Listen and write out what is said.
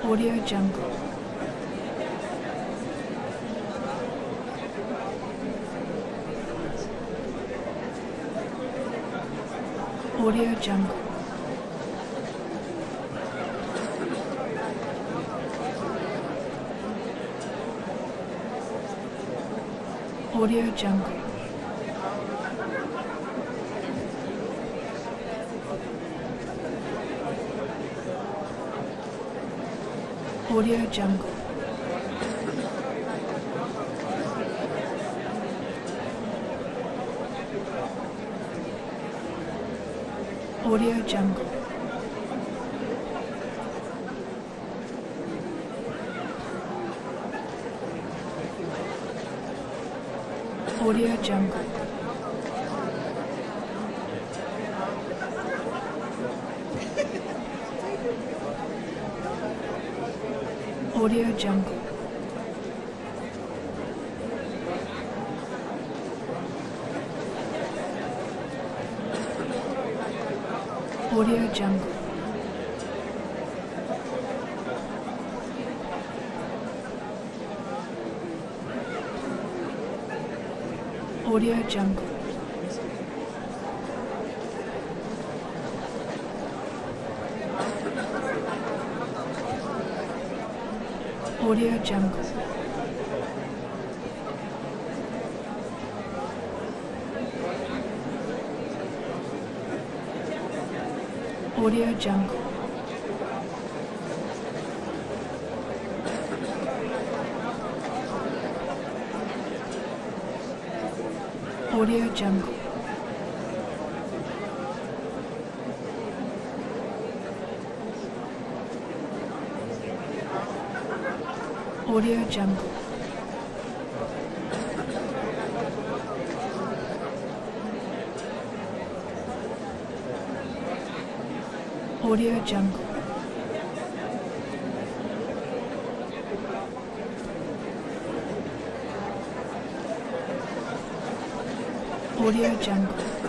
Audio Jungle. Audio Jungle. Audio Jungle. Audio Jungle. Audio Jungle. Audio Jungle. Audio Jungle. Audio Jungle. Audio Jungle. Audio Jungle. Audio Jungle. Audio Jungle. Audio Jungle. Audio Jungle. Audio Jungle.